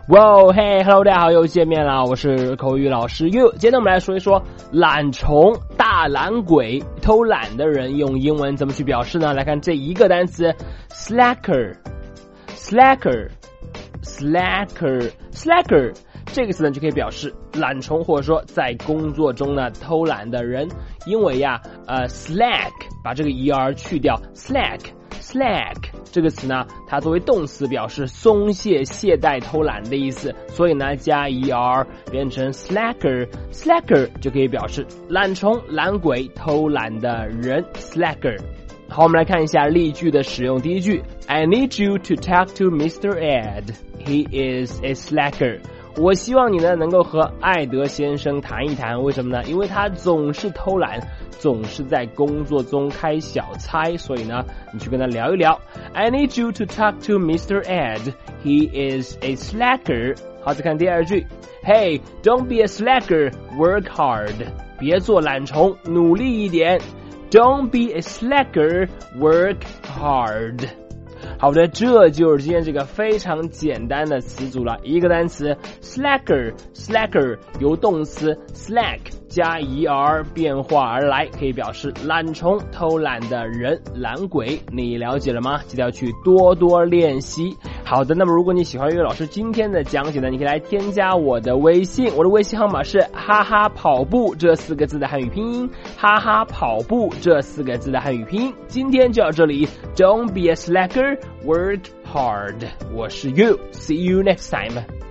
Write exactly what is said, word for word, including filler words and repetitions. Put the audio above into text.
哇嘿 ，Hello， 大家好，又见面了，我是口语老师 You。今天我们来说一说懒虫、大懒鬼、偷懒的人用英文怎么去表示呢？来看这一个单词 slacker，slacker，slacker，slacker。这个词呢就可以表示懒虫，或者说在工作中呢偷懒的人。因为呀，呃 ，slack 把这个 er 去掉 ，slack。slack 这个词呢，它作为动词表示松懈、懈怠、偷懒的意思，所以呢加 er 变成 slacker，slacker 就可以表示懒虫、懒鬼、偷懒的人 slacker。好，我们来看一下例句的使用。第一句 I need you to talk to Mister Ed. He is a slacker. 我希望你呢能够和艾德先生谈一谈，为什么呢？因为他总是偷懒，总是在工作中开小差，所以呢你去跟他聊一聊。I need you to talk to Mister Ed. He is a slacker. 好，再看第二句 Hey, don't be a slacker. Work hard. 别做懒虫，努力一点。Don't be a slacker. Work hard. 好的，这就是今天这个非常简单的词组了。一个单词 slacker， slacker 由动词 slack 加 er 变化而来，可以表示懒虫、偷懒的人、懒鬼。你了解了吗？记得要去多多练习。好的，那么如果你喜欢岳老师今天的讲解呢，你可以来添加我的微信，我的微信号码是哈哈跑步这四个字的汉语拼音，哈哈跑步这四个字的汉语拼音。今天就到这里 ，Don't be a slacker, work hard。我是 You，see you next time。